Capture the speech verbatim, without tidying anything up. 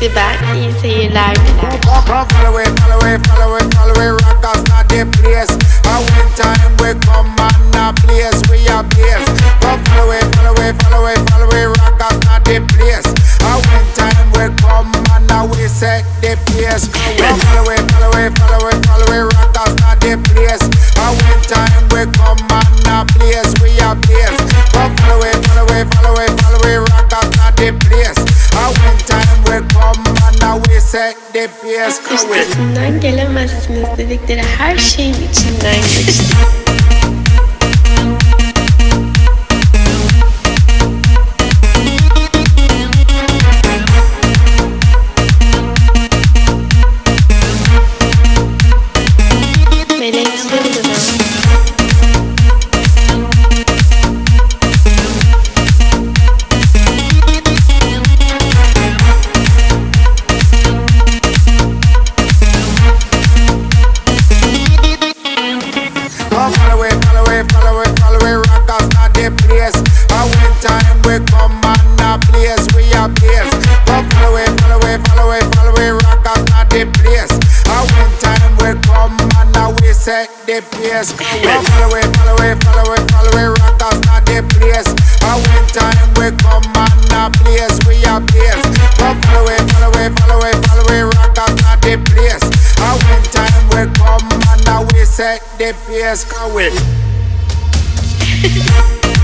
sit back, iyi seyirler diler. Follow away, follow away, follow away, follow away, rockers not the place. A when time we come and a place we a place. Follow away, follow away, follow away, follow away, rockers not the place. A when time we come and a we set the place. Follow away, follow away, follow away, follow away, rockers not the place. A when time we come and a place we a place. Follow away, follow away, follow away, follow away, rockers not the place. A when time we come and a we set the place. Üstesinden gelemezsiniz dedikleri her şeyin içinden geçti. Melek Yıldırım. Follow away, follow away, follow away, follow away, rockers not the place. A when time we come and a place we a place. Follow away, follow away, follow away, follow away, rockers not the place. A when time we come and a we set the place. Follow away, follow away, follow away, follow away, rockers not the place. A when time we come and a place we a place. Follow away, follow away, follow away, follow away, rockers not the place. A when time we come and a we set the pace.